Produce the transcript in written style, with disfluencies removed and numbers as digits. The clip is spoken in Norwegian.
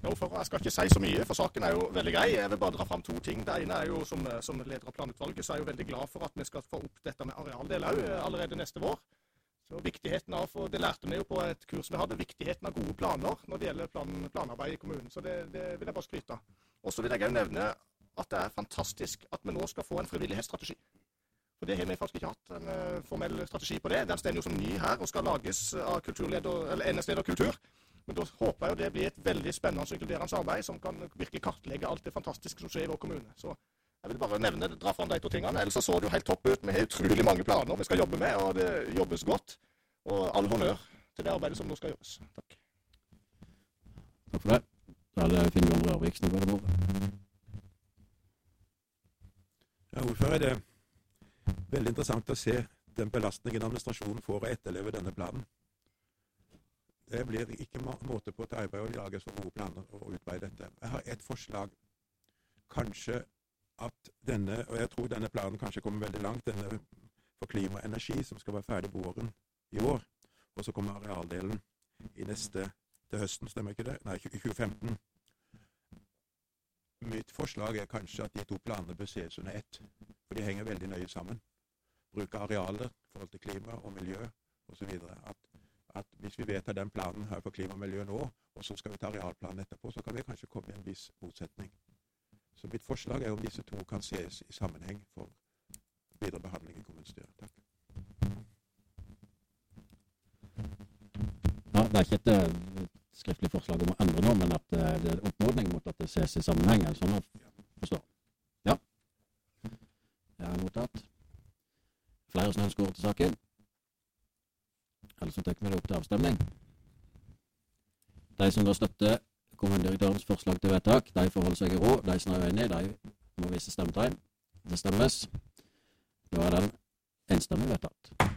Jeg skal ikke si så mye, for saken er jo veldig grei. Jeg vil bare dra fram to ting. Det ene er jo, som leder av planutvalget, så er jeg jo veldig glad for at vi skal få opp dette med arealdel allerede neste vår. Så viktigheten av, for det lærte vi jo på et kurs vi hadde, viktigheten av gode planer når det gjelder planarbeid i kommunen. Så det vil jeg bare skryte av. Og så vil jeg jo nevne at det er fantastisk at vi nå skal få en frivillighetsstrategi. For det har vi faktisk ikke hatt en formell strategi på det. Den står jo som ny her og skal lages av NS-leder kultur. Men da håper jeg jo det blir et veldig spennende og inkluderende arbeid som kan virkelig kartlegge alt det fantastiske som skjer i vår kommune. Så jeg vil bare dra fram de to tingene. Ellers så det jo helt topp ut. Vi har utrolig mange planer vi skal jobbe med, og det jobbes godt. Og all honnør til det arbeidet som nå skal gjøres. Takk. Takk for det. Da er det Finn-Jon Rørvik som går det bort. Ja, hvorfor er det veldig interessant å se den belastningen administrasjonen får å etterleve denne planen. Det blir ikke måte på et arbeid å lage så gode planer og utveie dette. Jeg har et forslag. Kanskje at denne, og jeg tror denne planen kanskje kommer veldig langt, denne for klima og energi som skal være ferdig våren i år, og så kommer arealdelen til høsten, stemmer ikke det? Nei, i 2015. Mitt forslag er kanskje at de to planene bør ses under ett, for de henger veldig nøye sammen. Bruke arealer i forhold til klima og miljø og så videre. At hvis vi vedtar den planen her for klima og miljø nå, og så skal vi ta arealplanen etterpå, så kan vi kanskje komme i en viss motsetning. Så mitt forslag er om disse to kan ses i sammenheng for videre behandling i kommunestyret. Takk. Ja, det er ikke et skriftlig forslag om å endre noe, men at det er oppmåling mot at det ses i sammenheng, eller sånn å forstå. Ja. Det er mottatt. Flere som ønsker ord til saken? Eller så tenker vi det opp til avstemning. De som da støtter kommunedirektørens forslag til vedtak, de forholder seg i ro. De som er uenige, de må vise stemmetegn. Det stemmes. Da er den enstemmig vedtatt.